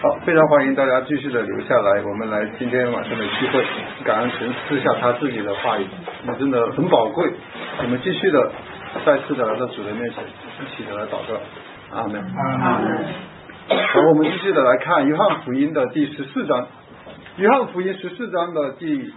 好，非常欢迎大家继续的留下来，我们来今天晚上的聚会，感恩神赐下他自己的话语，那真的很宝贵。我们继续的再次的来到主的面前，一起的来祷告。阿门。阿门。好，我们继续的来看约翰福音的第14章，约翰福音14章的第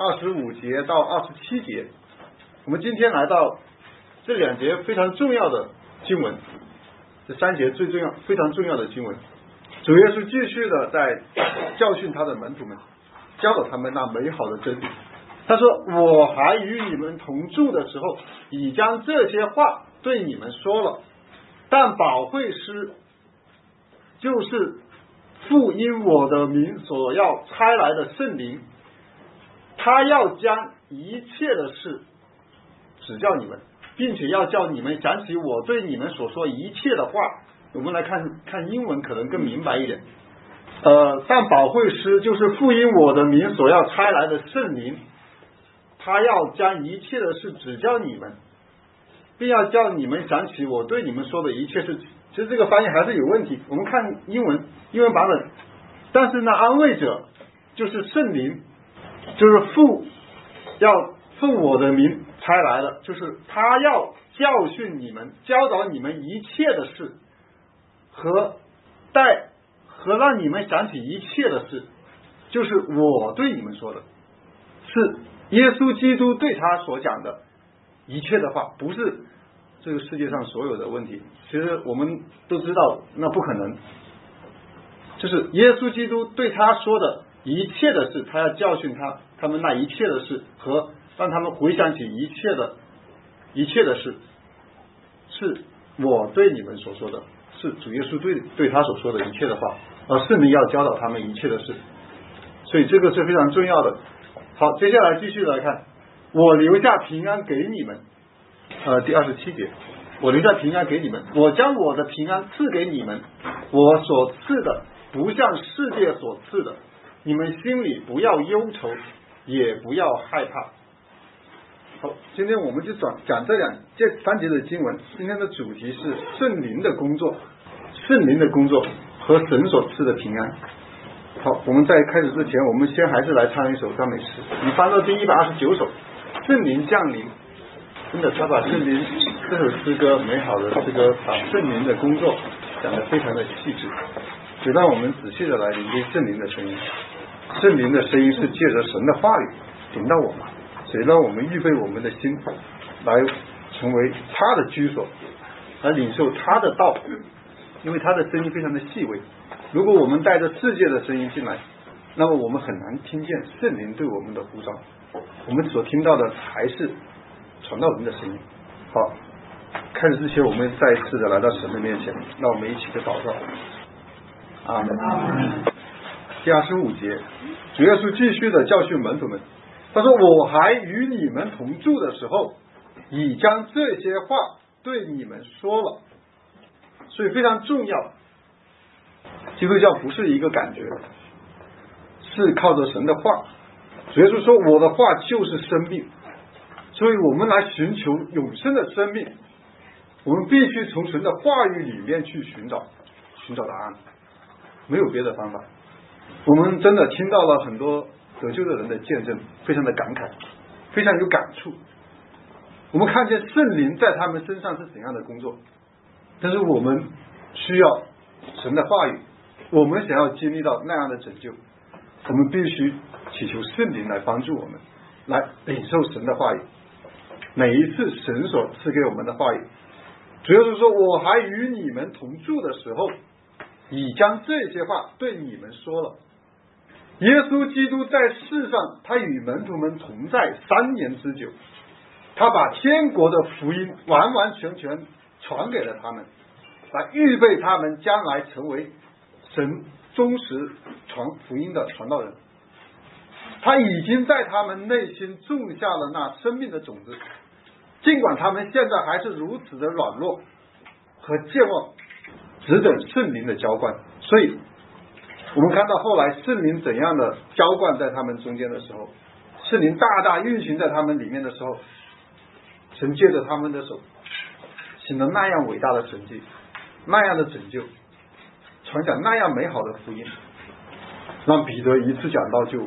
25节到27节。我们今天来到这2节非常重要的经文，这3节最重要非常重要的经文。主耶稣继续的在教训他的门徒们，教导他们那美好的真理。他说，我还与你们同住的时候，已将这些话对你们说了，但保惠师就是父因我的名所要差来的圣灵，他要将一切的事指教你们，并且要叫你们想起我对你们所说一切的话。我们来看英文可能更明白一点。但保惠师就是父因我的名所要差来的圣灵，他要将一切的事指教你们，并要叫你们想起我对你们说的一切事。其实这个翻译还是有问题，我们看英文版本。但是呢，安慰者就是圣灵，就是父要奉我的名差来的，就是他要教训你们，教导你们一切的事，和让你们想起一切的事，就是我对你们说的，是耶稣基督对他所讲的一切的话，不是这个世界上所有的问题。其实我们都知道那不可能，就是耶稣基督对他说的一切的事，他要教训他们那一切的事，和让他们回想起一切的事，是我对你们所说的，是主耶稣对他所说的一切的话，而圣灵要教导他们一切的事。所以这个是非常重要的。好，接下来继续来看，我留下平安给你们。第27节，我留下平安给你们，我将我的平安赐给你们，我所赐的不像世界所赐的，你们心里不要忧愁，也不要害怕。好，今天我们就讲这3节的经文。今天的主题是圣灵的工作，圣灵的工作和神所赐的平安。好，我们在开始之前，我们先还是来唱一首赞美诗。你翻到第129首，圣灵降临。真的，他把圣灵这首诗歌，美好的诗歌，把圣灵的工作讲得非常的细致，就让我们仔细的来聆听圣灵的声音。圣灵的声音是借着神的话语领到我们，所以让我们预备我们的心，来成为他的居所，来领受他的道，因为他的声音非常的细微。如果我们带着世界的声音进来，那么我们很难听见圣灵对我们的呼召，我们所听到的还是传道人的声音。好，开始之前，我们再一次的来到神的面前，让我们一起的祷告。阿门。第25节，主耶稣继续的教训门徒们，他说，我还与你们同住的时候，已将这些话对你们说了。所以非常重要，基督教不是一个感觉，是靠着神的话。主耶稣说，我的话就是生命。所以我们来寻求永生的生命，我们必须从神的话语里面去寻找答案，没有别的方法。我们真的听到了很多得救的人的见证，非常的感慨，非常有感触。我们看见圣灵在他们身上是怎样的工作，但是我们需要神的话语，我们想要经历到那样的拯救，我们必须祈求圣灵来帮助我们，来领受神的话语。每一次神所赐给我们的话语，主要是说，我还与你们同住的时候，已将这些话对你们说了。耶稣基督在世上，他与门徒们同在3年之久，他把天国的福音完完全全传给了他们，来预备他们将来成为神忠实传福音的传道人。他已经在他们内心种下了那生命的种子，尽管他们现在还是如此的软弱和健忘，只等圣灵的浇灌。所以我们看到后来圣灵怎样的浇灌在他们中间的时候，圣灵大大运行在他们里面的时候，神借着他们的手行了那样伟大的神迹，那样的拯救， 传讲那样美好的福音，让彼得一次讲到就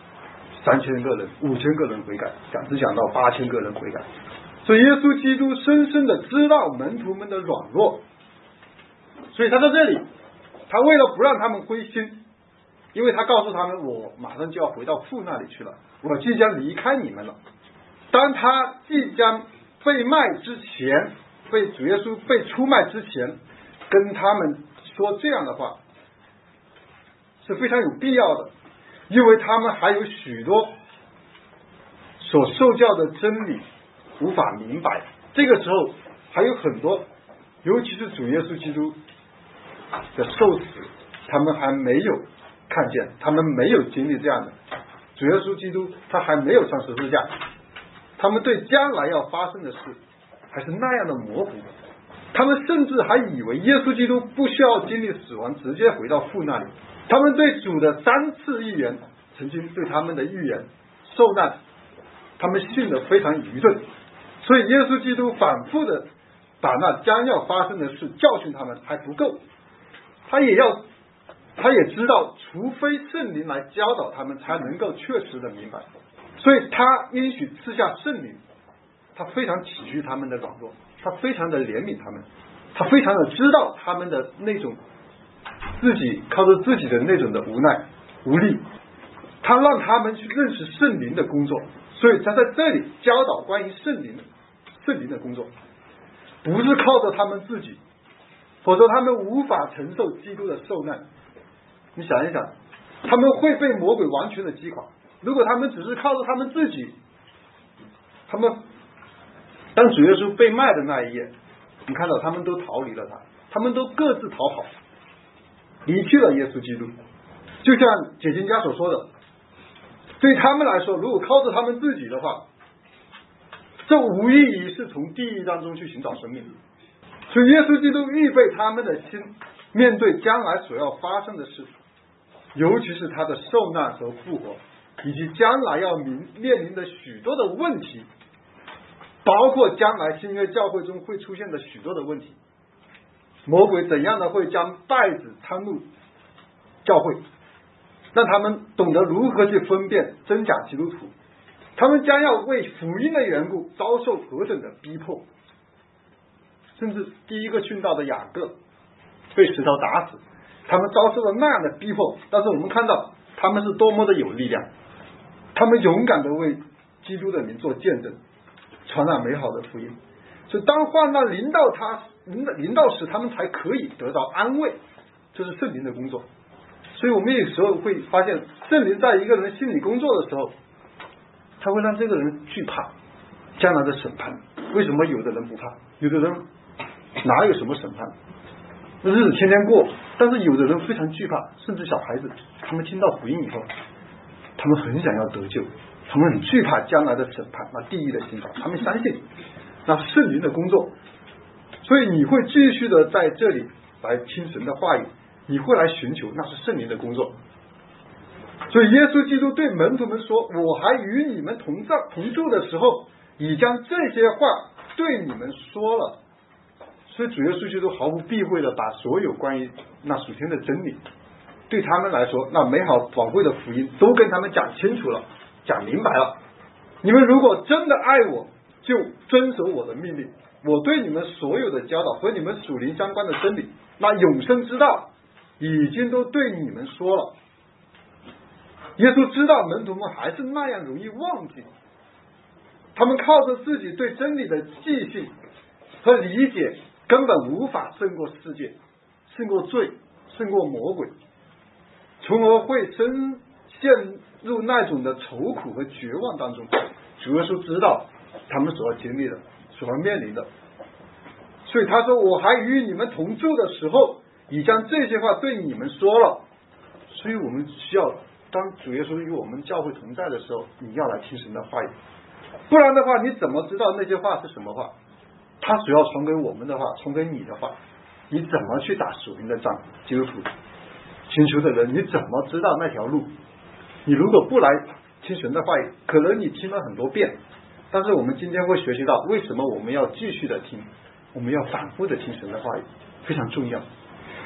3000个人、5000个人悔改，讲只讲到8000个人悔改。所以耶稣基督深深的知道门徒们的软弱，所以他在这里，他为了不让他们灰心，因为他告诉他们，我马上就要回到父那里去了，我即将离开你们了。当他即将被卖之前，被主耶稣被出卖之前，跟他们说这样的话是非常有必要的，因为他们还有许多所受教的真理无法明白。这个时候还有很多，尤其是主耶稣基督的受死，他们还没有看见，他们没有经历这样的。主耶稣基督他还没有上十字架，他们对将来要发生的事还是那样的模糊，他们甚至还以为耶稣基督不需要经历死亡，直接回到父那里。他们对主的3次预言，曾经对他们的预言受难，他们信得非常愚钝，所以耶稣基督反复的把那将要发生的事教训他们还不够，他也知道除非圣灵来教导他们才能够确实的明白，所以他允许赐下圣灵，他非常体恤他们的软弱，他非常的怜悯他们，他非常的知道他们的那种自己靠着自己的那种的无奈无力，他让他们去认识圣灵的工作，所以他在这里教导关于圣灵的工作，不是靠着他们自己，否则他们无法承受基督的受难。你想一想，他们会被魔鬼完全的击垮。如果他们只是靠着他们自己，他们当主耶稣被卖的那一夜，你看到他们都逃离了他，他们都各自逃跑，离去了耶稣基督。就像解经家所说的，对他们来说，如果靠着他们自己的话，这无异于是从地狱当中去寻找生命。所以耶稣基督预备他们的心，面对将来所要发生的事，尤其是他的受难和复活，以及将来要面临的许多的问题，包括将来新约教会中会出现的许多的问题，魔鬼怎样的会将稗子掺入教会，让他们懂得如何去分辨真假基督徒，他们将要为福音的缘故遭受何等的逼迫，甚至第一个殉道的雅各被石头打死，他们遭受了那样的逼迫，但是我们看到他们是多么的有力量，他们勇敢的为基督的名做见证，传染美好的福音。所以当患难临到时，他们才可以得到安慰，这是圣灵的工作。所以我们有时候会发现，圣灵在一个人心里工作的时候，他会让这个人惧怕将来的审判。为什么有的人不怕？有的人哪有什么审判，日子天天过，但是有的人非常惧怕，甚至小孩子，他们听到福音以后，他们很想要得救，他们很惧怕将来的审判，那地狱的刑罚，他们相信那是圣灵的工作。所以你会继续的在这里来听神的话语，你会来寻求，那是圣灵的工作。所以耶稣基督对门徒们说，我还与你们同住的时候，已将这些话对你们说了。所以主耶稣基督毫不避讳的把所有关于那属天的真理，对他们来说那美好宝贵的福音都跟他们讲清楚了，讲明白了。你们如果真的爱我，就遵守我的命令，我对你们所有的教导和你们属灵相关的真理，那永生之道已经都对你们说了。耶稣知道门徒们还是那样容易忘记，他们靠着自己对真理的记性和理解，根本无法胜过世界，胜过罪，胜过魔鬼，从而会陷入那种的愁苦和绝望当中。主耶稣知道他们所要经历的，所要面临的，所以他说，我还与你们同住的时候，已将这些话对你们说了。所以我们需要，当主耶稣与我们教会同在的时候，你要来听神的话语，不然的话你怎么知道那些话是什么话？他所要传给我们的话，传给你的话，你怎么去打属灵的仗？基督徒寻求的人，你怎么知道那条路？你如果不来听神的话语，可能你听了很多遍，但是我们今天会学习到，为什么我们要继续的听，我们要反复的听神的话语，非常重要。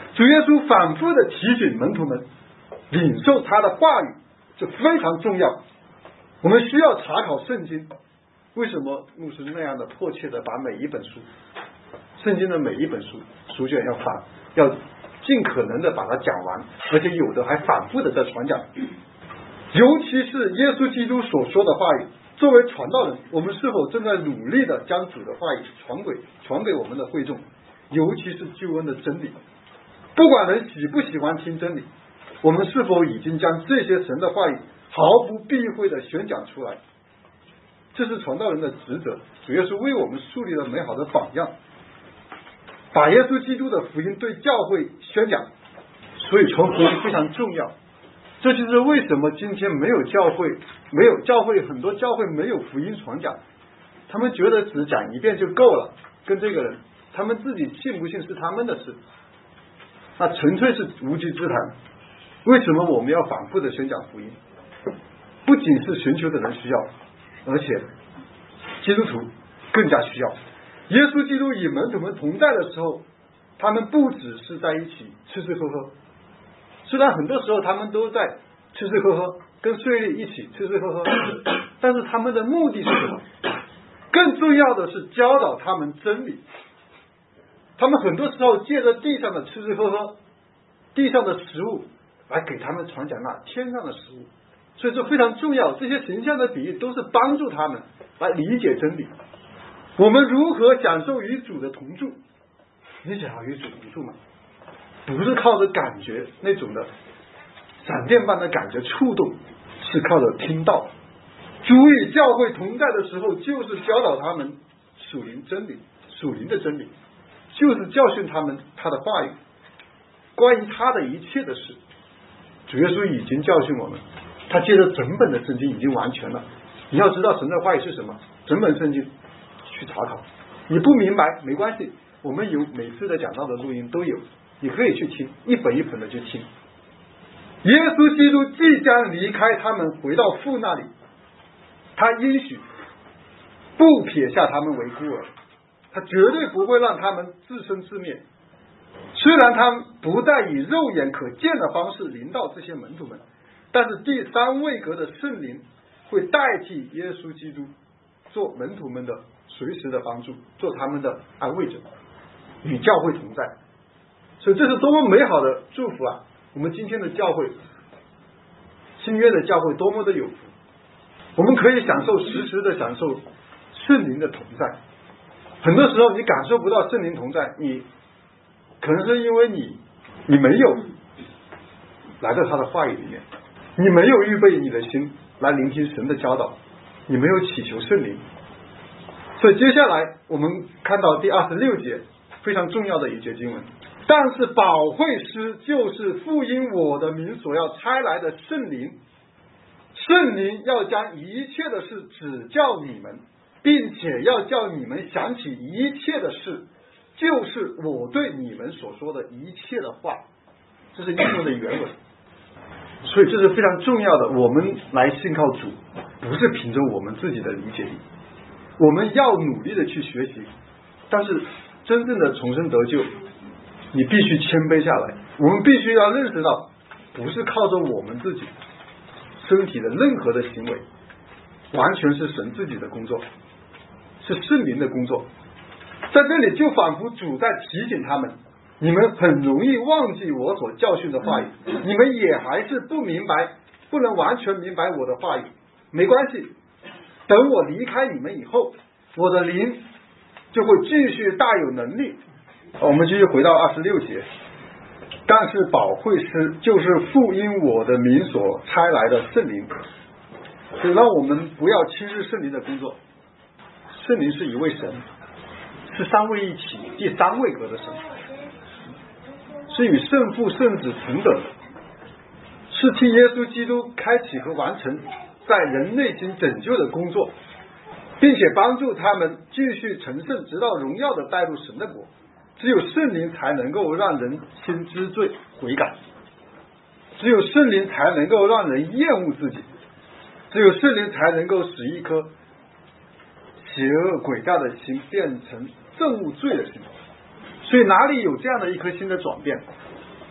主耶稣反复的提醒门徒们，领受他的话语这非常重要。我们需要查考圣经。为什么牧师那样的迫切的把每一本书，圣经的每一本书卷要尽可能的把它讲完，而且有的还反复的在传讲。尤其是耶稣基督所说的话语，作为传道人，我们是否正在努力的将主的话语传给我们的会众，尤其是救恩的真理。不管人喜不喜欢听真理，我们是否已经将这些神的话语毫不避讳的宣讲出来？这是传道人的职责。主耶稣为我们树立了美好的榜样，把耶稣基督的福音对教会宣讲，所以传福音非常重要。这就是为什么今天没有教会，很多教会没有福音传讲，他们觉得只讲一遍就够了，跟这个人他们自己信不信是他们的事，那纯粹是无稽之谈。为什么我们要反复的宣讲福音？不仅是寻求的人需要，而且基督徒更加需要。耶稣基督与门徒们同在的时候，他们不只是在一起吃吃喝喝，虽然很多时候他们都在吃吃喝喝，跟税吏一起吃吃喝喝，但是他们的目的是什么？更重要的是教导他们真理。他们很多时候借着地上的吃吃喝喝，地上的食物来给他们传讲那天上的食物。所以这非常重要，这些形象的比喻都是帮助他们来理解真理。我们如何享受与主的同住？你想要与主同住吗？不是靠着感觉那种的闪电般的感觉触动，是靠着听到。主与教会同在的时候，就是教导他们属灵真理，属灵的真理，就是教训他们他的话语，关于他的一切的事。主耶稣已经教训我们，他借着整本的圣经已经完全了。你要知道神的话语是什么，整本圣经去查考。你不明白没关系，我们有每次的讲道的录音都有，你可以去听，一本一本的去听。耶稣基督即将离开他们回到父那里，他应许不撇下他们为孤儿，他绝对不会让他们自生自灭。虽然他不再以肉眼可见的方式临到这些门徒们，但是第三位格的圣灵会代替耶稣基督做门徒们的随时的帮助，做他们的安慰者，与教会同在。所以这是多么美好的祝福啊！我们今天的教会，新约的教会多么的有福，我们可以实时的享受圣灵的同在。很多时候你感受不到圣灵同在，你可能是因为你没有来到他的话语里面，你没有预备你的心来聆听神的教导，你没有祈求圣灵。所以接下来我们看到第26节非常重要的一节经文，但是保惠师就是父因我的名所要差来的圣灵，圣灵要将一切的事指教你们，并且要叫你们想起一切的事，就是我对你们所说的一切的话。这是英文的原文。所以这是非常重要的，我们来信靠主不是凭着我们自己的理解力，我们要努力的去学习，但是真正的重生得救，你必须谦卑下来。我们必须要认识到，不是靠着我们自己身体的任何的行为，完全是神自己的工作，是圣灵的工作。在这里就仿佛主在提醒他们，你们很容易忘记我所教训的话语，你们也还是不明白，不能完全明白我的话语。没关系，等我离开你们以后，我的灵就会继续大有能力。我们继续回到26节，但是保惠师就是父因我的名所差来的圣灵。所以让我们不要轻视圣灵的工作。圣灵是一位神，是三位一体第三位格的神，是与圣父圣子同等的，是替耶稣基督开启和完成在人内心拯救的工作，并且帮助他们继续成圣，直到荣耀的带入神的国。只有圣灵才能够让人心知罪悔改，只有圣灵才能够让人厌恶自己，只有圣灵才能够使一颗邪恶诡诈的心变成憎恶罪的心。所以哪里有这样的一颗心的转变，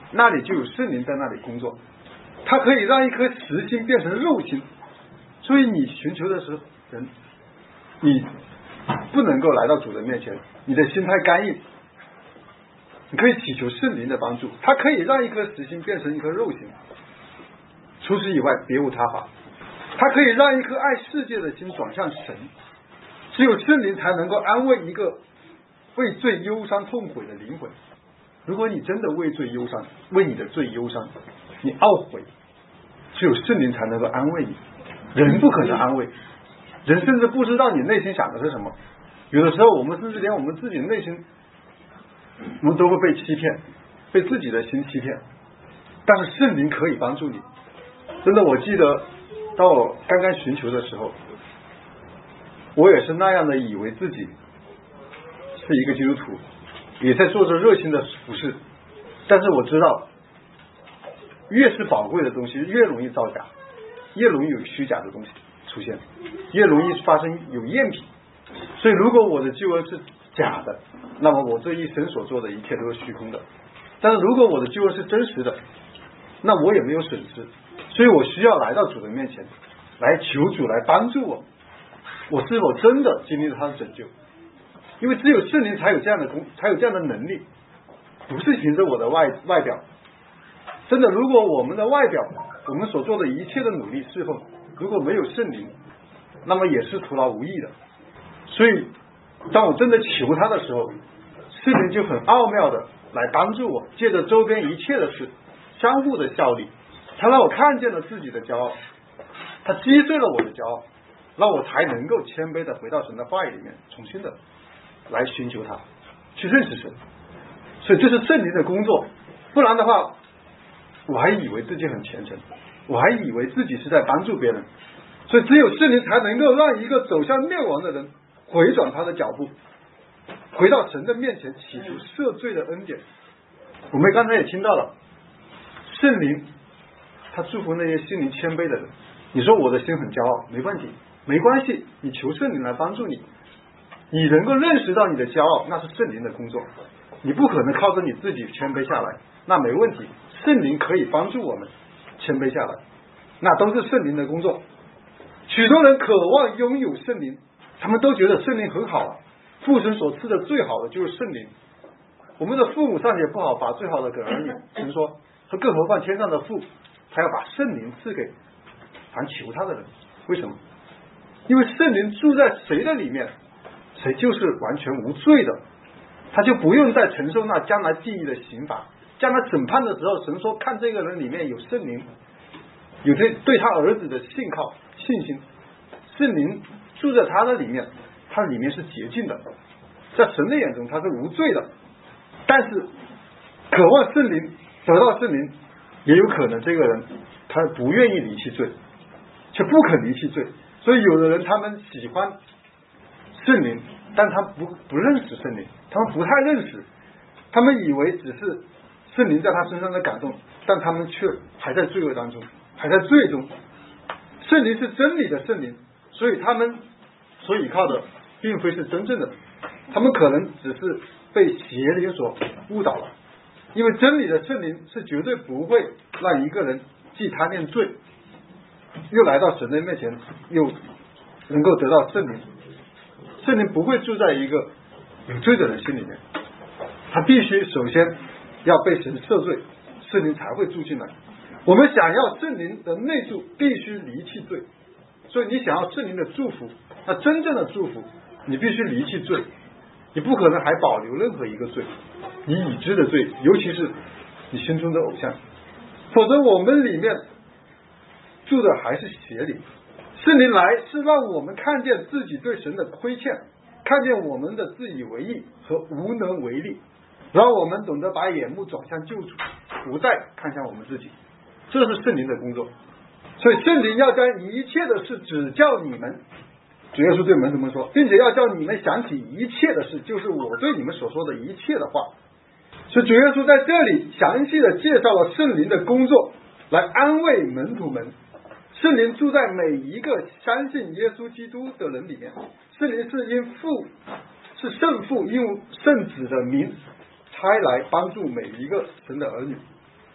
那里就有圣灵在那里工作，它可以让一颗实心变成肉心。所以你寻求的时候，人你不能够来到主的面前，你的心态刚硬，你可以祈求圣灵的帮助，它可以让一颗实心变成一颗肉心，除此以外别无他法。它可以让一颗爱世界的心转向神，只有圣灵才能够安慰一个为罪忧伤痛悔的灵魂。如果你真的为罪忧伤，为你的罪忧伤，你懊悔，只有圣灵才能够安慰你，人不可能安慰，人甚至不知道你内心想的是什么。有的时候我们甚至连我们自己的内心，我们都会被欺骗，被自己的心欺骗，但是圣灵可以帮助你。真的，我记得当我刚刚寻求的时候，我也是那样的以为自己是一个基督徒，也在做着热心的服事，但是我知道越是宝贵的东西越容易造假，越容易有虚假的东西出现，越容易发生有赝品。所以如果我的救恩是假的，那么我这一生所做的一切都是虚空的。但是如果我的救恩是真实的，那我也没有损失。所以我需要来到主的面前，来求主来帮助我，我是否真的经历了他的拯救。因为只有圣灵才有这样的能力，不是凭着我的外表。真的，如果我们的外表，我们所做的一切的努力侍奉，如果没有圣灵，那么也是徒劳无益的。所以当我真的求他的时候，圣灵就很奥妙的来帮助我，借着周边一切的事相互的效力，他让我看见了自己的骄傲，他击碎了我的骄傲，让我才能够谦卑的回到神的话语里面，重新的来寻求他，去认识神。所以这是圣灵的工作，不然的话我还以为自己很虔诚，我还以为自己是在帮助别人。所以只有圣灵才能够让一个走向灭亡的人回转他的脚步，回到神的面前，祈求赦罪的恩典。我们刚才也听到了，圣灵他祝福那些心灵谦卑的人。你说我的心很骄傲，没问题，没关系，你求圣灵来帮助你，你能够认识到你的骄傲，那是圣灵的工作，你不可能靠着你自己谦卑下来，那没问题，圣灵可以帮助我们谦卑下来，那都是圣灵的工作。许多人渴望拥有圣灵，他们都觉得圣灵很好啊，父神所赐的最好的就是圣灵。我们的父母尚且不好把最好的给儿女，神说更何况天上的父，他要把圣灵赐给凡求他的人。为什么？因为圣灵住在谁的里面，谁就是完全无罪的，他就不用再承受那将来地狱的刑罚。将来审判的时候，神说看这个人里面有圣灵，有对他儿子的信心，圣灵住在他的里面，他里面是洁净的，在神的眼中他是无罪的。但是渴望圣灵，得到圣灵，也有可能这个人他不愿意离弃罪，却不肯离弃罪。所以有的人他们喜欢圣灵，但他不认识圣灵，他们不太认识，他们以为只是圣灵在他身上的感动，但他们却还在罪恶当中，还在罪中。圣灵是真理的圣灵，所以他们所依靠的并非是真正的，他们可能只是被邪灵所误导了。因为真理的圣灵是绝对不会让一个人既贪恋罪，又来到神的面前，又能够得到圣灵。圣灵不会住在一个有罪的人心里面，他必须首先要被神赦罪，圣灵才会住进来。我们想要圣灵的内住，必须离弃罪。所以你想要圣灵的祝福，那真正的祝福，你必须离弃罪，你不可能还保留任何一个罪，你已知的罪，尤其是你心中的偶像，否则我们里面住的还是邪灵。圣灵来是让我们看见自己对神的亏欠，看见我们的自以为意和无能为力，让我们懂得把眼目转向救主，不再看向我们自己。这是圣灵的工作。所以圣灵要将一切的事指教你们，主耶稣对门徒们说，并且要叫你们想起一切的事，就是我对你们所说的一切的话。所以主耶稣在这里详细的介绍了圣灵的工作，来安慰门徒们。圣灵住在每一个相信耶稣基督的人里面，圣灵是圣父用圣子的名差来帮助每一个神的儿女。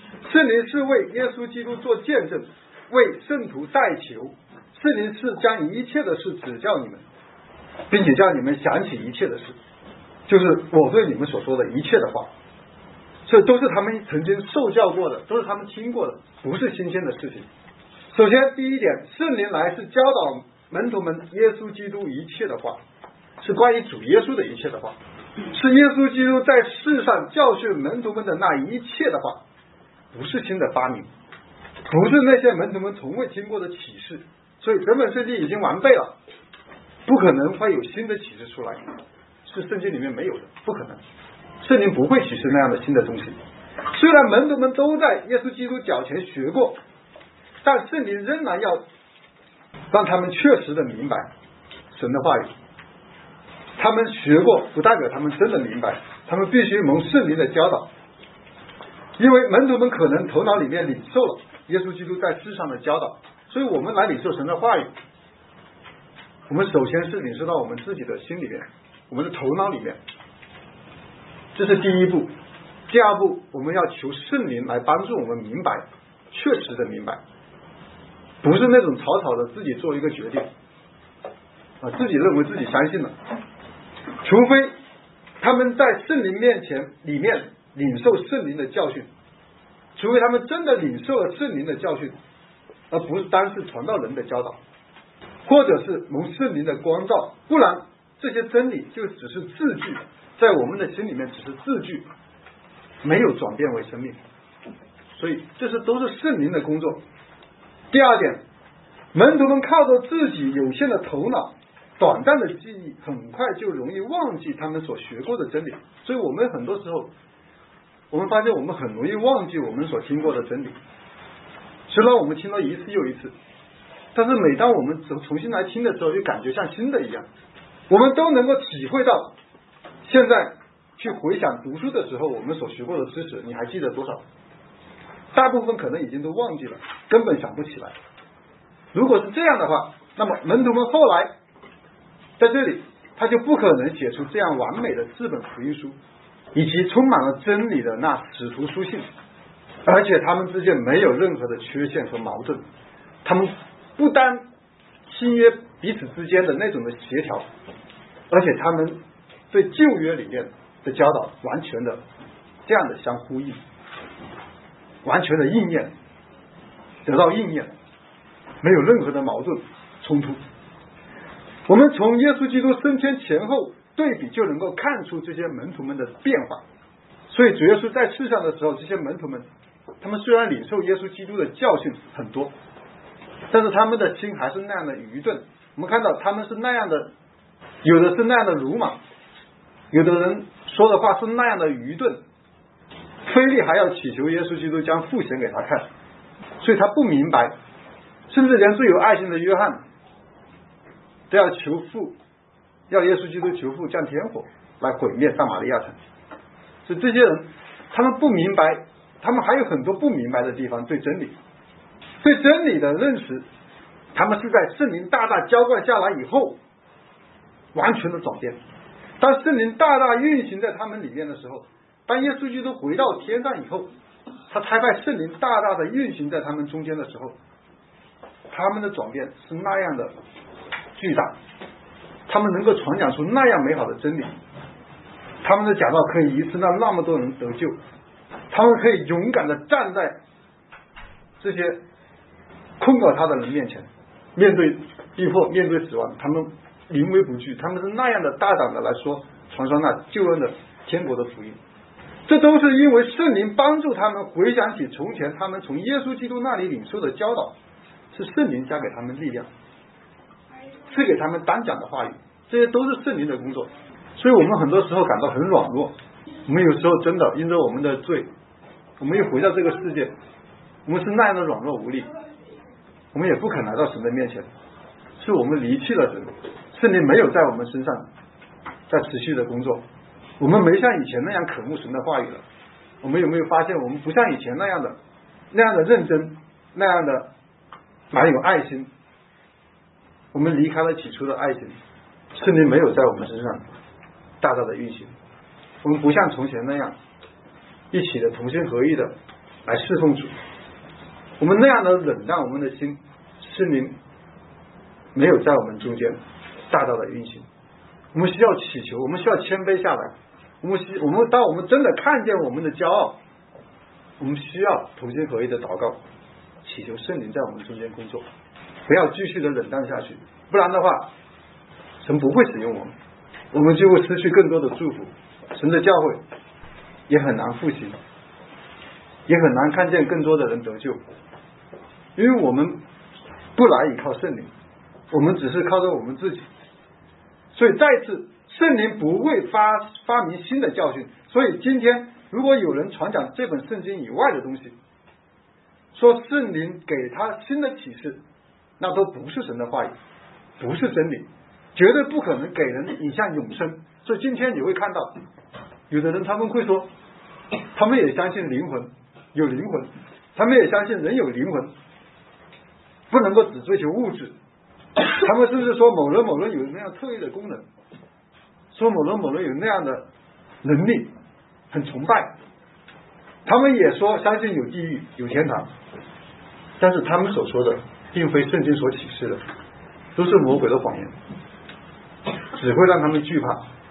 圣灵是为耶稣基督做见证，为圣徒代求。圣灵是将一切的事指教你们，并且叫你们想起一切的事，就是我对你们所说的一切的话。这都是他们曾经受教过的，都是他们听过的，不是新鲜的事情。首先第一点，圣灵来是教导门徒们耶稣基督一切的话，是关于主耶稣的一切的话，是耶稣基督在世上教训门徒们的那一切的话，不是新的发明，不是那些门徒们从未听过的启示。所以整本圣经已经完备了，不可能会有新的启示出来，是圣经里面没有的，不可能。圣灵不会启示那样的新的东西。虽然门徒们都在耶稣基督脚前学过，但圣灵仍然要让他们确实的明白神的话语。他们学过不代表他们真的明白，他们必须蒙圣灵的教导。因为门徒们可能头脑里面领受了耶稣基督在世上的教导，所以我们来领受神的话语，我们首先是领受到我们自己的心里面，我们的头脑里面，这是第一步。第二步，我们要求圣灵来帮助我们明白，确实的明白，不是那种草草的自己做一个决定自己认为自己相信了，除非他们在圣灵面前里面领受圣灵的教训，除非他们真的领受了圣灵的教训，而不是单是传道人的教导，或者是蒙圣灵的光照，不然这些真理就只是字句，在我们的心里面只是字句，没有转变为生命。所以这都是圣灵的工作。第二点，门徒们靠着自己有限的头脑、短暂的记忆，很快就容易忘记他们所学过的真理。所以我们很多时候，我们发现我们很容易忘记我们所听过的真理，虽然我们听了一次又一次，但是每当我们重新来听的时候，就感觉像新的一样。我们都能够体会到，现在去回想读书的时候我们所学过的知识，你还记得多少？大部分可能已经都忘记了，根本想不起来。如果是这样的话，那么门徒们后来在这里他就不可能写出这样完美的4本福音书，以及充满了真理的那使徒书信，而且他们之间没有任何的缺陷和矛盾。他们不单新约彼此之间的那种的协调，而且他们对旧约里面的教导完全的这样的相呼应，完全的应验，得到应验，没有任何的矛盾冲突。我们从耶稣基督升天前后对比，就能够看出这些门徒们的变化。所以主耶稣在世上的时候，这些门徒们他们虽然领受耶稣基督的教训很多，但是他们的心还是那样的愚钝。我们看到他们是那样的，有的是那样的鲁莽，有的人说的话是那样的愚钝。腓利还要祈求耶稣基督将父显给他看，所以他不明白，甚至连最有爱心的约翰都要求父，要耶稣基督求父降天火来毁灭撒玛利亚城。所以这些人他们不明白，他们还有很多不明白的地方。对真理的认识，他们是在圣灵大大浇灌下来以后完全的转变。当圣灵大大运行在他们里面的时候，当耶稣基督回到天上以后，他差派圣灵大大的运行在他们中间的时候，他们的转变是那样的巨大，他们能够传讲出那样美好的真理，他们的讲道可以一次让那么多人得救，他们可以勇敢的站在这些困扰他的人面前，面对逼迫，面对死亡，他们临危不惧，他们是那样的大胆的来说传说那救恩的天国的福音。这都是因为圣灵帮助他们回想起从前他们从耶稣基督那里领受的教导，是圣灵加给他们力量，赐给他们单讲的话语，这些都是圣灵的工作。所以我们很多时候感到很软弱，我们有时候真的因着我们的罪，我们又回到这个世界，我们是那样的软弱无力，我们也不肯来到神的面前，是我们离弃了神，圣灵没有在我们身上在持续的工作，我们没像以前那样渴慕神的话语了。我们有没有发现我们不像以前那样的认真，那样的蛮有爱心？我们离开了起初的爱心，圣灵没有在我们身上大大的运行，我们不像从前那样一起的同心合意的来侍奉主。我们那样的冷淡我们的心，圣灵没有在我们中间大大的运行。我们需要祈求，我们需要谦卑下来。当我们真的看见我们的骄傲，我们需要同心合意的祷告，祈求圣灵在我们中间工作，不要继续的冷淡下去，不然的话，神不会使用我们，我们就会失去更多的祝福，神的教会也很难复兴，也很难看见更多的人得救，因为我们不来依靠圣灵，我们只是靠着我们自己。所以再次，圣灵不会发明新的教训。所以今天如果有人传讲这本圣经以外的东西，说圣灵给他新的启示，那都不是神的话语，不是真理，绝对不可能给人引向永生。所以今天你会看到有的人他们会说，他们也相信灵魂有灵魂，他们也相信人有灵魂，不能够只追求物质。他们甚至说某人有那样特异的功能，说某人有那样的能力，很崇拜。他们也说相信有地狱有天堂，但是他们所说的并非圣经所启示的，都是魔鬼的谎言，只会让他们惧怕。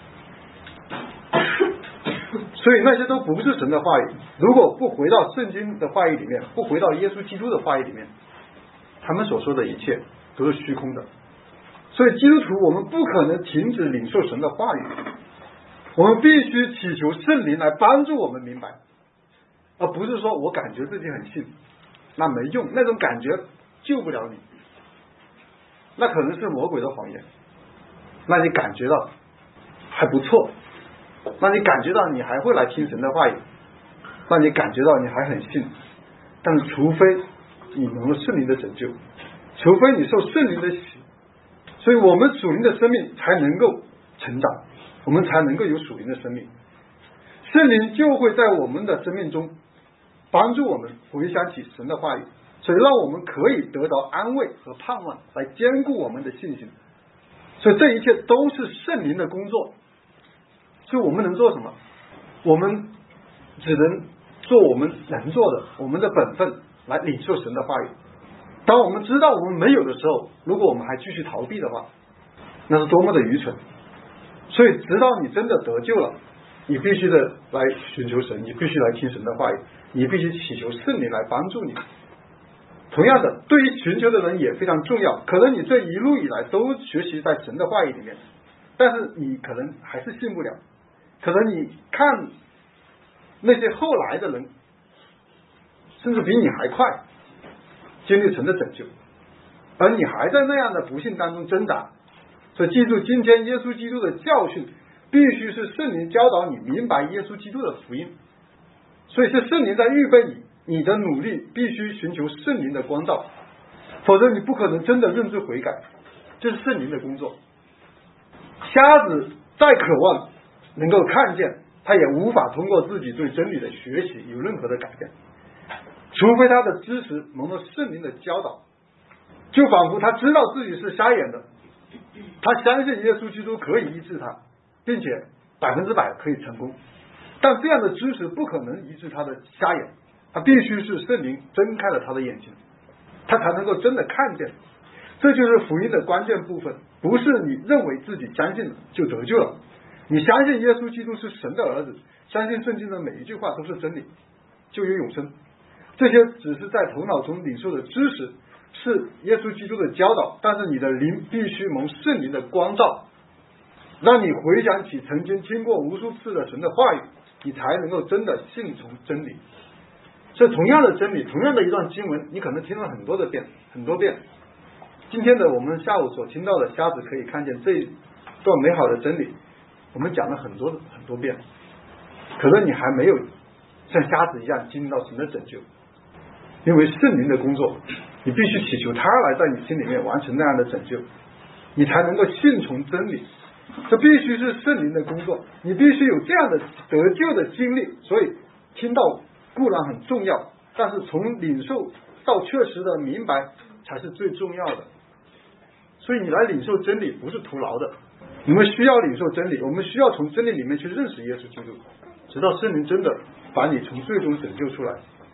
所以那些都不是神的话语。如果不回到圣经的话语里面，不回到耶稣基督的话语里面，他们所说的一切都是虚空的。所以基督徒我们不可能停止领受神的话语，我们必须祈求圣灵来帮助我们明白，而不是说我感觉自己很信，那没用，那种感觉救不了你，那可能是魔鬼的谎言。那你感觉到还不错，那你感觉到你还会来听神的话语，那你感觉到你还很信，但是除非你蒙了圣灵的拯救，除非你受圣灵的洗，所以我们属灵的生命才能够成长，我们才能够有属灵的生命，圣灵就会在我们的生命中帮助我们回想起神的话语，所以让我们可以得到安慰和盼望，来坚固我们的信心。所以这一切都是圣灵的工作。所以我们能做什么？我们只能做我们能做的，我们的本分来领受神的话语。当我们知道我们没有的时候，如果我们还继续逃避的话，那是多么的愚蠢。所以直到你真的得救了，你必须的来寻求神，你必须来听神的话语，你必须祈求圣灵来帮助你。同样的，对于寻求的人也非常重要。可能你这一路以来都学习在神的话语里面，但是你可能还是信不了。可能你看那些后来的人，甚至比你还快经历神的拯救，而你还在那样的不幸当中挣扎。所以记住，今天耶稣基督的教训必须是圣灵教导你明白耶稣基督的福音，所以是圣灵在预备你，你的努力必须寻求圣灵的光照，否则你不可能真的认知悔改，这是圣灵的工作。瞎子再渴望能够看见，他也无法通过自己对真理的学习有任何的改变，除非他的知识蒙了圣灵的教导，就仿佛他知道自己是瞎眼的，他相信耶稣基督可以医治他，并且100%可以成功，但这样的知识不可能医治他的瞎眼，他必须是圣灵睁开了他的眼睛，他才能够真的看见。这就是福音的关键部分，不是你认为自己相信了就得救了，你相信耶稣基督是神的儿子，相信圣经的每一句话都是真理，就有永生。这些只是在头脑中领受的知识，是耶稣基督的教导，但是你的灵必须蒙圣灵的光照，让你回想起曾经听过无数次的神的话语，你才能够真的信从真理。这同样的真理，同样的一段经文，你可能听了很多遍。今天的我们下午所听到的瞎子可以看见这一段美好的真理，我们讲了很多遍，可能你还没有像瞎子一样经历到神的拯救，因为圣灵的工作，你必须祈求他来在你心里面完成那样的拯救，你才能够信从真理。这必须是圣灵的工作，你必须有这样的得救的经历。所以听到固然很重要，但是从领受到确实的明白才是最重要的。所以你来领受真理不是徒劳的，你们需要领受真理，我们需要从真理里面去认识耶稣基督，直到圣灵真的把你从最终拯救出来，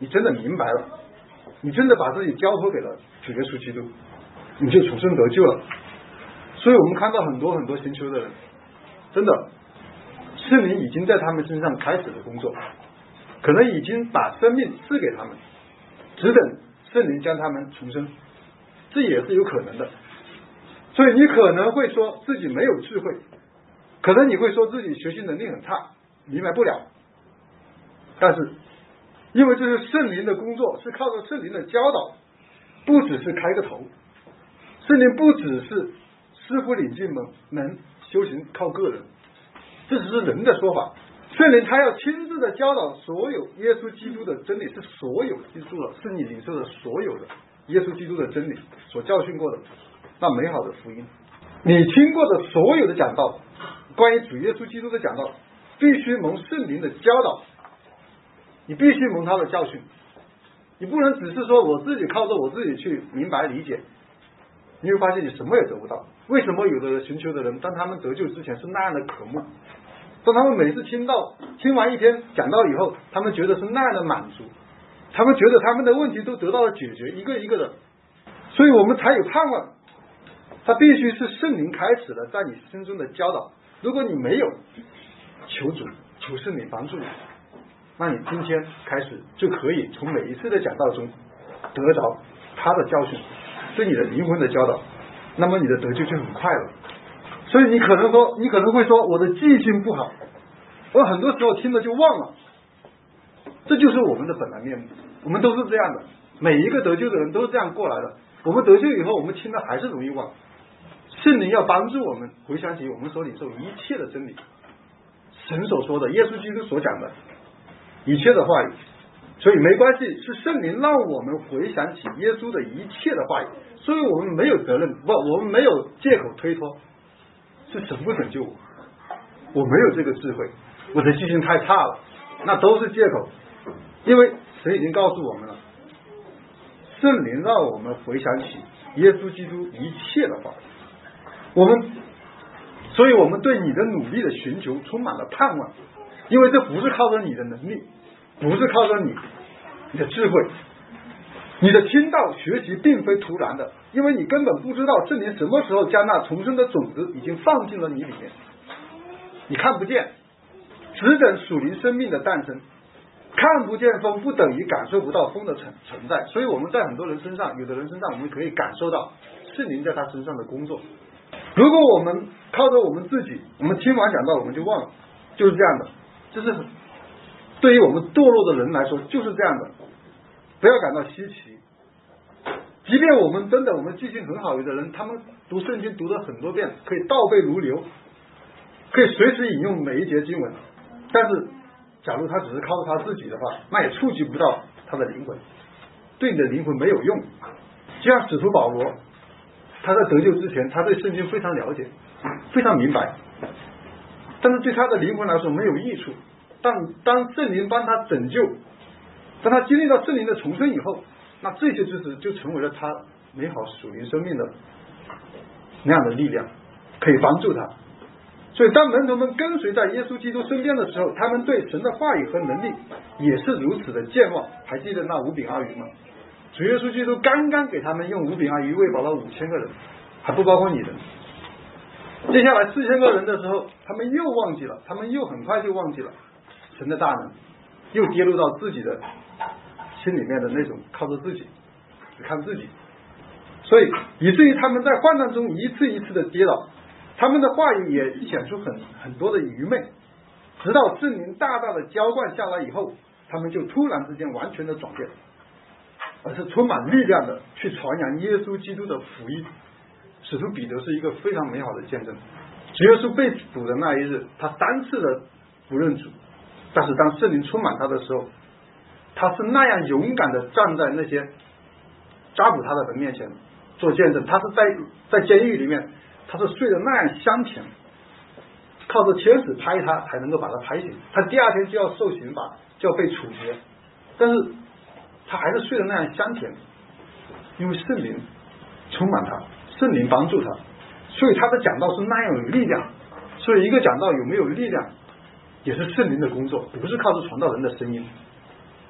你真的明白了，你真的把自己交托给了主耶稣基督，你就重生得救了。所以我们看到很多很多寻求的人，真的圣灵已经在他们身上开始了工作，可能已经把生命赐给他们，只等圣灵将他们重生，这也是有可能的。所以你可能会说自己没有智慧，可能你会说自己学习能力很差，明白不了，但是因为这是圣灵的工作，是靠着圣灵的教导，不只是开个头，圣灵不只是师傅领进门，修行靠个人，这只是人的说法。圣灵他要亲自的教导所有耶稣基督的真理，是所有记住了，是你领受的所有的耶稣基督的真理所教训过的那美好的福音。你听过的所有的讲道，关于主耶稣基督的讲道，必须蒙圣灵的教导，你必须蒙他的教训，你不能只是说我自己靠着我自己去明白理解，你会发现你什么也得不到。为什么有的寻求的人当他们得救之前是那样的渴慕，当他们每次听完一天讲道以后，他们觉得是那样的满足，他们觉得他们的问题都得到了解决，一个一个的。所以我们才有盼望，他必须是圣灵开始了在你心中的教导。如果你没有，求主求圣灵帮助你，那你今天开始就可以从每一次的讲道中得着他的教训，对你的灵魂的教导，那么你的得救就很快了。所以你可能会说我的记性不好，我很多时候听了就忘了，这就是我们的本来面目，我们都是这样的，每一个得救的人都是这样过来的。我们得救以后，我们听了还是容易忘，圣灵要帮助我们回想起我们所领受一切的真理，神所说的，耶稣基督所讲的一切的话语。所以没关系，是圣灵让我们回想起耶稣的一切的话语，所以我们没有责任，我们没有借口推脱，是神不拯救我，我没有这个智慧，我的记性太差了，那都是借口。因为神已经告诉我们了，圣灵让我们回想起耶稣基督一切的话语，所以我们对你的努力的寻求充满了盼望，因为这不是靠着你的能力，不是靠着你的智慧，你的听到学习并非突然的，因为你根本不知道圣灵什么时候将那重生的种子已经放进了你里面，你看不见，只等属灵生命的诞生。看不见风不等于感受不到风的存在，所以我们在很多人身上，有的人身上我们可以感受到圣灵在他身上的工作。如果我们靠着我们自己，我们听完讲道我们就忘了，就是这样的，这是对于我们堕落的人来说就是这样的，不要感到稀奇。即便我们真的我们记性很好，有的人他们读圣经读了很多遍，可以倒背如流，可以随时引用每一节经文，但是假如他只是靠着他自己的话，那也触及不到他的灵魂，对你的灵魂没有用。就像使徒保罗，他在得救之前，他对圣经非常了解，非常明白，但是对他的灵魂来说没有益处。当圣灵帮他拯救，当他经历到圣灵的重生以后，那这些知识就成为了他美好属灵生命的那样的力量，可以帮助他。所以当门徒们跟随在耶稣基督身边的时候，他们对神的话语和能力也是如此的健忘。还记得那5饼2鱼吗？主耶稣基督刚刚给他们用5饼2鱼喂饱了5000个人，还不包括你的。接下来4000个人的时候，他们又忘记了，他们又很快就忘记了神的大能，又跌入到自己的心里面的那种靠着自己，只看自己，所以以至于他们在患难中一次一次的跌倒，他们的话语也显出很多的愚昧，直到圣灵大大的浇灌下来以后，他们就突然之间完全的转变，而是充满力量的去传扬耶稣基督的福音。使徒彼得是一个非常美好的见证。主耶稣被捕的那一日，他3次的不认主，但是当圣灵充满他的时候，他是那样勇敢的站在那些抓捕他的人面前做见证。他是在监狱里面，他是睡得那样香甜，靠着天使拍他才能够把他拍醒，他第2天就要受刑罚，就要被处决，但是他还是睡得那样香甜，因为圣灵充满他，圣灵帮助他，所以他的讲道是那样有力量。所以一个讲道有没有力量，也是圣灵的工作，不是靠着传道人的声音。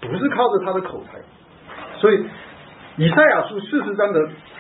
不是靠着他的口才。所以以赛亚书40章的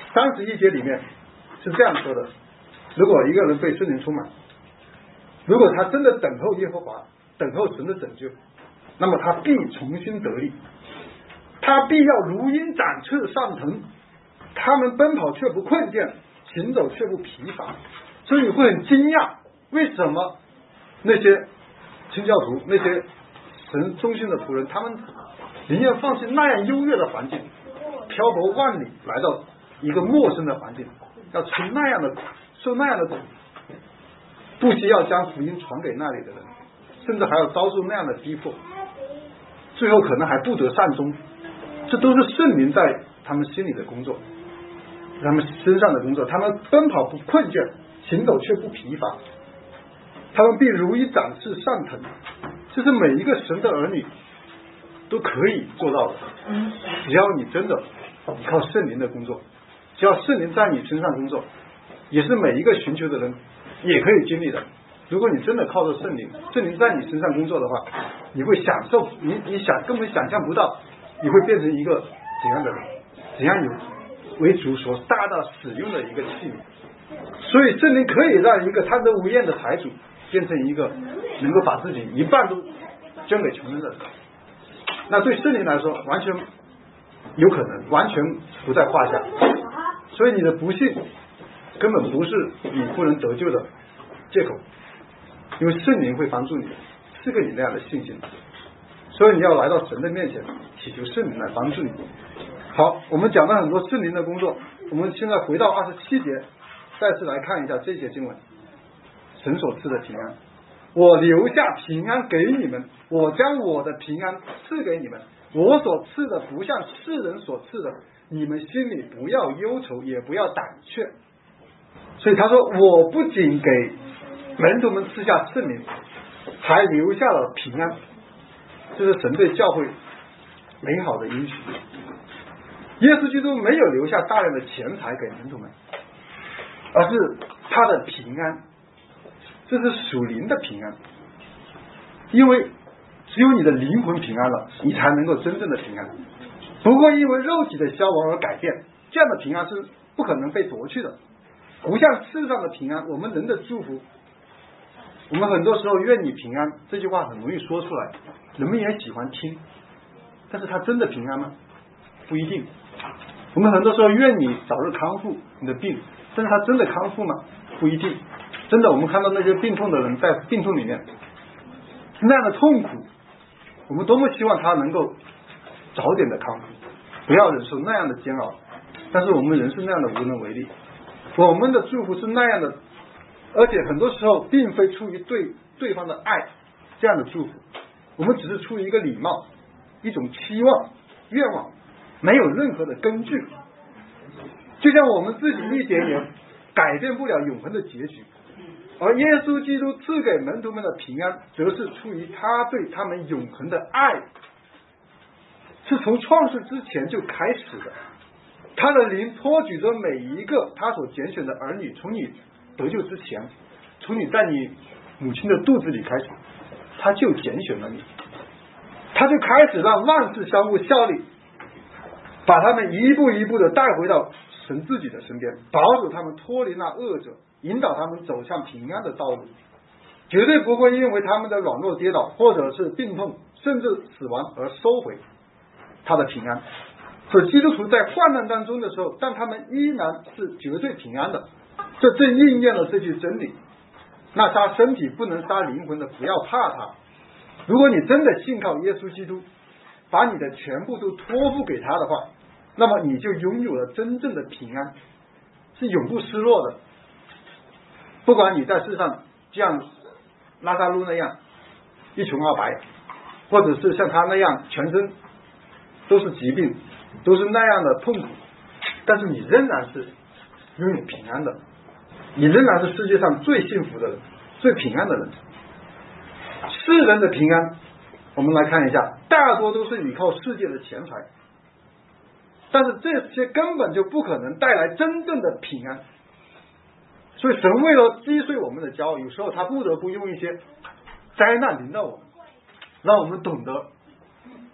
31节里面是这样说的：如果一个人被圣灵充满，如果他真的等候耶和华，等候神的拯救，那么他必重新得力，他必要如鹰展翅上腾，他们奔跑却不困倦，行走却不疲乏。所以你会很惊讶，为什么那些清教徒，那些神忠心的仆人，他们宁愿放弃那样优越的环境，漂泊万里来到一个陌生的环境，要受那样的苦，不惜要将福音传给那里的人，甚至还要遭受那样的逼迫，最后可能还不得善终。这都是圣灵在他们心里的工作，他们身上的工作。他们奔跑不困倦，行走却不疲乏，他们必如鹰展翅上腾。这是每一个神的儿女都可以做到的，只要你真的依靠圣灵的工作，只要圣灵在你身上工作，也是每一个寻求的人也可以经历的。如果你真的靠着圣灵在你身上工作的话，你会享受，你根本想象不到你会变成一个怎样的人，怎样有为主所大大使用的一个器皿。所以圣灵可以让一个贪得无厌的财主变成一个能够把自己一半都捐给穷人的人，那对圣灵来说完全有可能，完全不在话下。所以你的不幸根本不是你不能得救的借口，因为圣灵会帮助你，赐给你那样的信心。所以你要来到神的面前，祈求圣灵来帮助你。好，我们讲了很多圣灵的工作，我们现在回到27节，再次来看一下这些经文。神所赐的平安，我留下平安给你们，我将我的平安赐给你们，我所赐的不像世人所赐的，你们心里不要忧愁，也不要胆怯。所以他说，我不仅给门徒们赐下圣灵，还留下了平安。这是神对教会美好的应许。耶稣基督没有留下大量的钱财给门徒们，而是他的平安，这是属灵的平安。因为只有你的灵魂平安了，你才能够真正的平安。不过因为肉体的消亡而改变，这样的平安是不可能被夺去的。不像世上的平安，我们人的祝福，我们很多时候愿你平安这句话很容易说出来，人们也喜欢听，但是他真的平安吗？不一定。我们很多时候愿你早日康复你的病，但是他真的康复吗？不一定。真的，我们看到那些病痛的人在病痛里面那样的痛苦，我们多么希望他能够早点的康复，不要忍受那样的煎熬。但是我们人是那样的无能为力，我们的祝福是那样的，而且很多时候并非出于对方的爱这样的祝福，我们只是出于一个礼貌，一种期望愿望，没有任何的根据。就像我们自己一点也改变不了永恒的结局，而耶稣基督赐给门徒们的平安，则是出于他对他们永恒的爱，是从创世之前就开始的。他的灵托举着每一个他所拣选的儿女，从你得救之前，从你在你母亲的肚子里开始，他就拣选了你，他就开始让万事相互效力，把他们一步一步的带回到神自己的身边，保守他们脱离那恶者，引导他们走向平安的道路，绝对不会因为他们的软弱跌倒，或者是病痛，甚至死亡而收回他的平安。所以基督徒在患难当中的时候，但他们依然是绝对平安的。这正应验了这句真理：那杀身体不能杀灵魂的，不要怕他。如果你真的信靠耶稣基督，把你的全部都托付给他的话，那么你就拥有了真正的平安，是永不失落的。不管你在世上像拉撒路那样一穷二白，或者是像他那样全身都是疾病，都是那样的痛苦，但是你仍然是拥有平安的，你仍然是世界上最幸福的人，最平安的人。世人的平安，我们来看一下，大多都是依靠世界的钱财，但是这些根本就不可能带来真正的平安。所以神为了击碎我们的骄傲，有时候他不得不用一些灾难临到我们，让我们懂得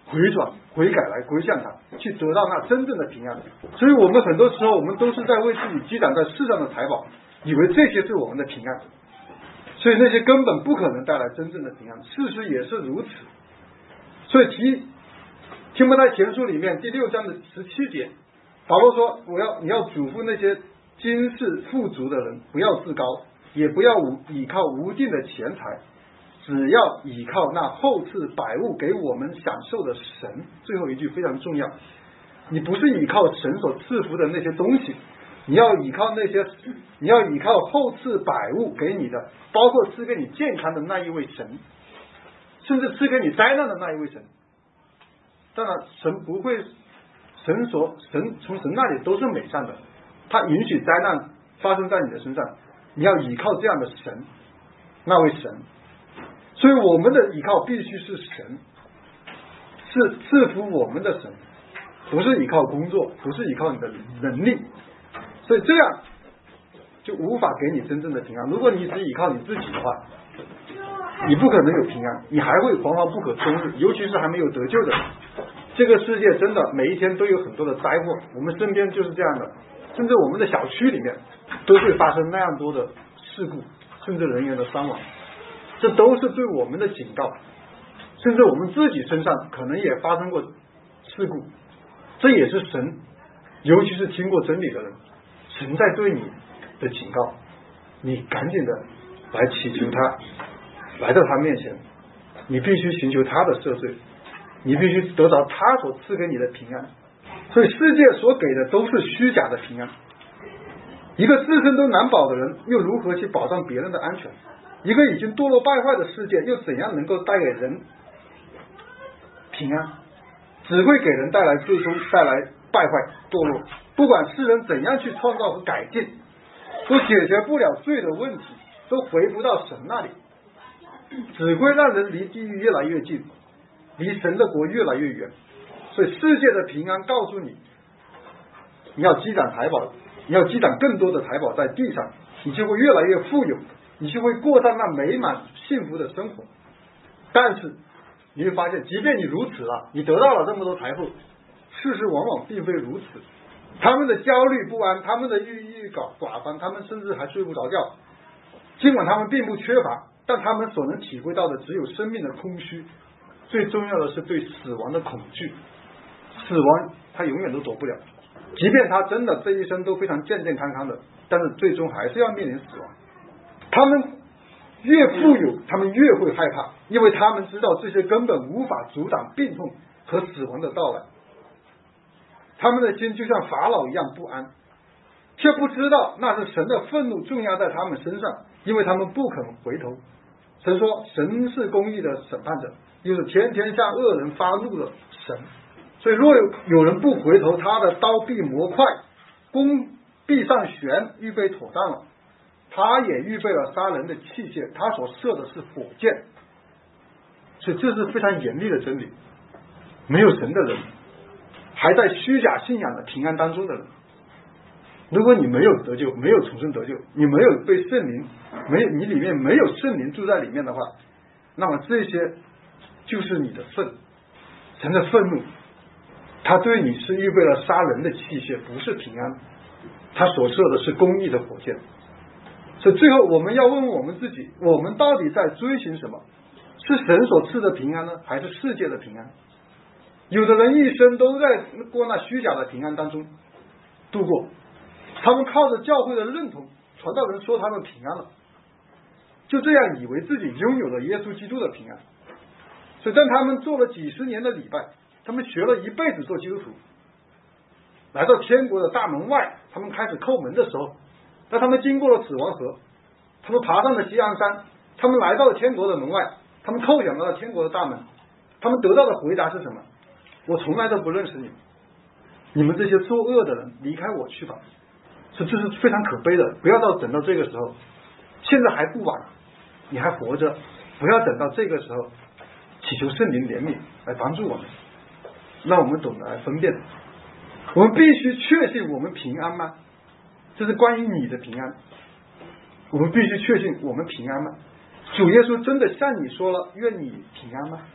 回转悔改来归向他，去得到那真正的平安。所以我们很多时候我们都是在为自己积攒在世上的财宝，以为这些是我们的平安，所以那些根本不可能带来真正的平安。事实也是如此。所以提摩太前书里面第6章的17节，保罗说你要嘱咐那些今世富足的人，不要自高，也不要倚靠无定的钱财，只要倚靠那厚赐百物给我们享受的神。最后一句非常重要，你不是倚靠神所赐福的那些东西，你要倚靠厚赐百物给你的，包括赐给你健康的那一位神，甚至赐给你灾难的那一位神。当然神不会，从神那里都是美善的，他允许灾难发生在你的身上，你要倚靠这样的神，那位神。所以我们的依靠必须是神，是赐福我们的神，不是依靠工作，不是依靠你的能力。所以这样就无法给你真正的平安。如果你只依靠你自己的话，你不可能有平安，你还会惶惶不可终日，尤其是还没有得救的人。这个世界真的每一天都有很多的灾祸，我们身边就是这样的，甚至我们的小区里面都会发生那样多的事故，甚至人员的伤亡，这都是对我们的警告。甚至我们自己身上可能也发生过事故，这也是神，尤其是听过真理的人，神在对你的警告，你赶紧的来祈求他，来到他面前，你必须寻求他的赦罪，你必须得到他所赐给你的平安。所以世界所给的都是虚假的平安，一个自身都难保的人，又如何去保障别人的安全？一个已经堕落败坏的世界，又怎样能够带给人平安？只会给人带来最终带来败坏堕落。不管世人怎样去创造和改进，都解决不了罪的问题，都回不到神那里，只会让人离地狱越来越近，离神的国越来越远。所以世界的平安告诉你，你要积攒财宝，你要积攒更多的财宝在地上，你就会越来越富有，你就会过上那美满幸福的生活。但是你会发现，即便你如此了，你得到了这么多财富，事实往往并非如此。他们的焦虑不安，他们的郁郁寡欢，他们甚至还睡不着觉。尽管他们并不缺乏，但他们所能体会到的只有生命的空虚，最重要的是对死亡的恐惧。死亡他永远都躲不了，即便他真的这一生都非常健健康康的，但是最终还是要面临死亡。他们越富有，他们越会害怕，因为他们知道这些根本无法阻挡病痛和死亡的到来。他们的心就像法老一样不安，却不知道那是神的愤怒重压在他们身上，因为他们不肯回头。神说，神是公义的审判者，又是天天向恶人发怒的神。所以若有人不回头，他的刀必磨快，弓必上弦，预备妥当了。他也预备了杀人的器械，他所射的是火箭。所以这是非常严厉的真理。没有神的人，还在虚假信仰的平安当中的人，如果你没有得救，没有重生得救，你没有被圣灵，你里面没有圣灵住在里面的话，那么这些就是你的份，神的愤怒。他对你是预备了杀人的器械，不是平安，他所射的是公义的火箭。所以最后我们要问问我们自己，我们到底在追寻什么？是神所赐的平安呢，还是世界的平安？有的人一生都在过那虚假的平安当中度过，他们靠着教会的认同，传道人说他们平安了，就这样以为自己拥有了耶稣基督的平安。所以当他们做了几十年的礼拜，他们学了一辈子做基督徒，来到天国的大门外，他们开始叩门的时候，当他们经过了死亡河，他们爬上了锡安山，他们来到了天国的门外，他们叩响了天国的大门，他们得到的回答是什么？我从来都不认识你们，你们这些作恶的人，离开我去吧。这是非常可悲的。不要等到这个时候，现在还不晚，你还活着，不要等到这个时候祈求圣灵怜悯来帮助我们，让我们懂得来分辨。我们必须确信我们平安吗？这是关于你的平安。我们必须确信我们平安吗？主耶稣真的向你说了愿你平安吗？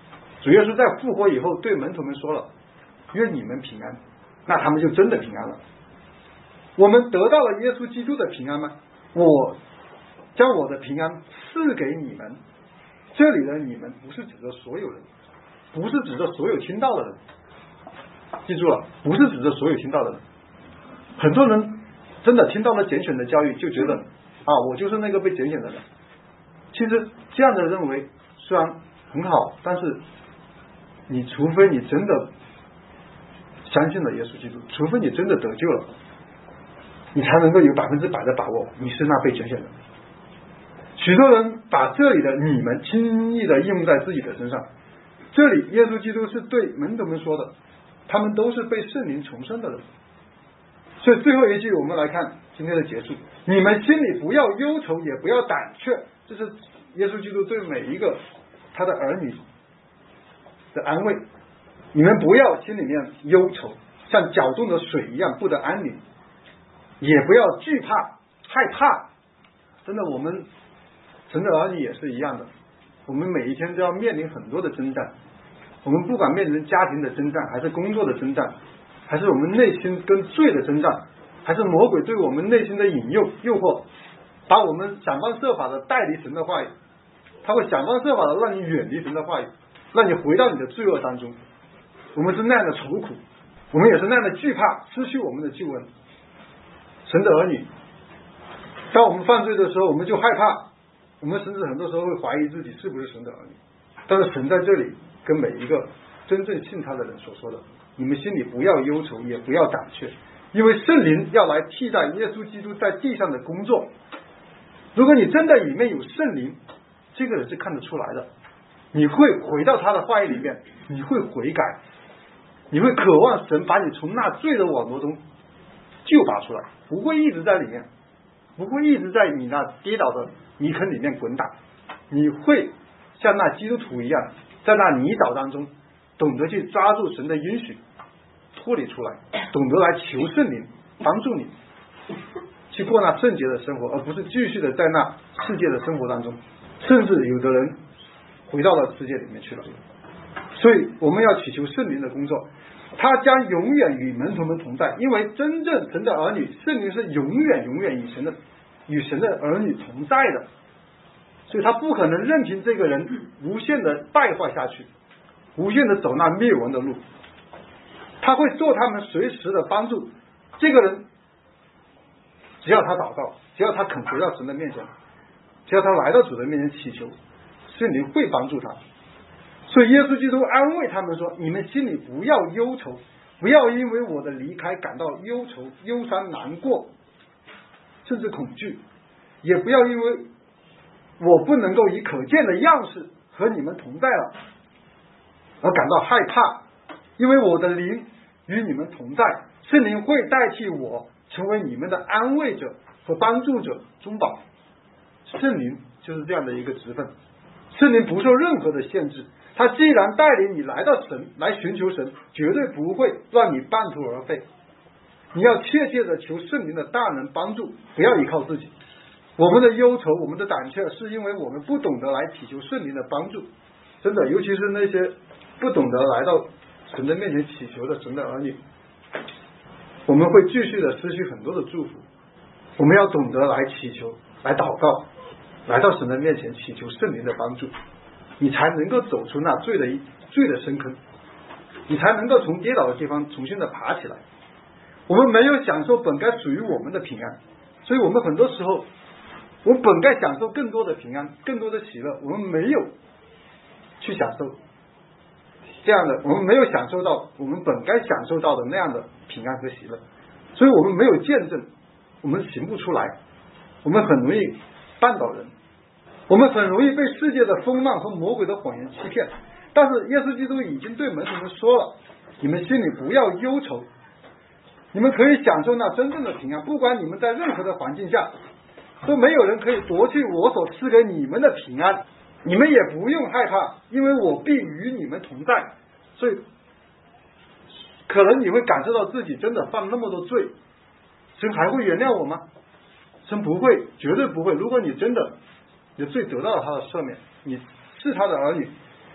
主耶稣在复活以后对门徒们说了，愿你们平安，那他们就真的平安了。我们得到了耶稣基督的平安吗？我将我的平安赐给你们，这里的你们不是指着所有人，不是指着所有听到的人，记住了，不是指着所有听到的人。很多人真的听到了拣选的教育，就觉得我就是那个被拣选的人。其实这样的认为虽然很好，但是你除非你真的相信了耶稣基督，除非你真的得救了，你才能够有100%的把握你是那被拣选的。许多人把这里的你们轻易的应用在自己的身上，这里耶稣基督是对门徒们说的，他们都是被圣灵重生的人。所以最后一句我们来看今天的结束，你们心里不要忧愁，也不要胆怯，这是耶稣基督对每一个他的儿女的安慰。你们不要心里面忧愁，像搅动的水一样不得安宁，也不要惧怕害怕。真的，我们神的儿女也是一样的，我们每一天都要面临很多的征战，我们不管面临家庭的征战，还是工作的征战，还是我们内心跟罪的征战，还是魔鬼对我们内心的引诱惑，把我们想方设法的带离神的话语，他会想方设法的让你远离神的话语，让你回到你的罪恶当中。我们是那样的愁苦，我们也是那样的惧怕失去我们的救恩。神的儿女，当我们犯罪的时候，我们就害怕，我们甚至很多时候会怀疑自己是不是神的儿女。但是神在这里跟每一个真正信他的人所说的，你们心里不要忧愁，也不要胆怯，因为圣灵要来替代耶稣基督在地上的工作。如果你真的里面有圣灵，这个人是看得出来的，你会回到他的话语里面，你会悔改，你会渴望神把你从那罪的网络中救拔出来，不会一直在里面，不会一直在你那跌倒的泥坑里面滚打，你会像那基督徒一样，在那泥沼当中懂得去抓住神的应许，脱离出来，懂得来求圣灵帮助你去过那圣洁的生活，而不是继续的在那世界的生活当中，甚至有的人回到了世界里面去了。所以我们要祈求圣灵的工作，他将永远与门徒们同在，因为真正神的儿女，圣灵是永远与神的儿女同在的，所以他不可能任凭这个人无限的败坏下去，无限的走那灭亡的路，他会做他们随时的帮助。这个人只要他祷告，只要他肯回到神的面前，只要他来到主的面前祈求，圣灵会帮助他。所以耶稣基督安慰他们说，你们心里不要忧愁，不要因为我的离开感到忧愁忧伤难过甚至恐惧，也不要因为我不能够以可见的样式和你们同在了而感到害怕，因为我的灵与你们同在，圣灵会代替我成为你们的安慰者和帮助者中保。圣灵就是这样的一个职分，圣灵不受任何的限制，他既然带领你来到神来寻求神，绝对不会让你半途而废。你要切切的求圣灵的大能帮助，不要依靠自己。我们的忧愁，我们的胆怯，是因为我们不懂得来祈求圣灵的帮助。真的，尤其是那些不懂得来到神的面前祈求的神的儿女，我们会继续的失去很多的祝福。我们要懂得来祈求，来祷告，来到神的面前祈求圣灵的帮助，你才能够走出那罪的深坑，你才能够从跌倒的地方重新的爬起来。我们没有享受本该属于我们的平安，所以我们很多时候，我们本该享受更多的平安，更多的喜乐，我们没有去享受这样的，我们没有享受到我们本该享受到的那样的平安和喜乐，所以我们没有见证，我们行不出来，我们很容易绊倒人，我们很容易被世界的风浪和魔鬼的谎言欺骗。但是耶稣基督已经对门徒们说了，你们心里不要忧愁，你们可以享受那真正的平安，不管你们在任何的环境下，都没有人可以夺去我所赐给你们的平安，你们也不用害怕，因为我必与你们同在。所以可能你会感受到自己真的犯那么多罪，神还会原谅我吗？神不会，绝对不会。如果你真的你的罪得到了他的赦免，你是他的儿女，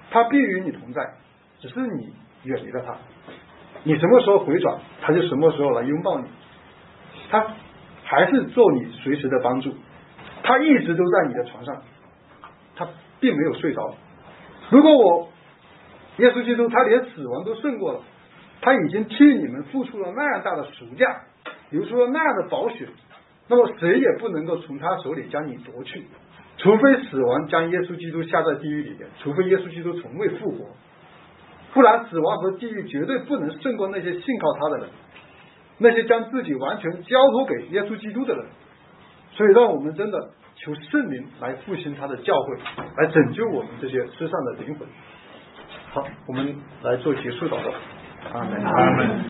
他必与你同在，只是你远离了他。你什么时候回转，他就什么时候来拥抱你。他还是做你随时的帮助，他一直都在你的床上，他并没有睡着。如果耶稣基督他连死亡都胜过了，他已经替你们付出了那样大的赎价，流出了那样的宝血，那么谁也不能够从他手里将你夺去，除非死亡将耶稣基督下在地狱里面，除非耶稣基督从未复活，不然死亡和地狱绝对不能胜过那些信靠他的人，那些将自己完全交托给耶稣基督的人。所以让我们真的求圣灵来复兴他的教会，来拯救我们这些世上的灵魂。好，我们来做结束祷告。阿门。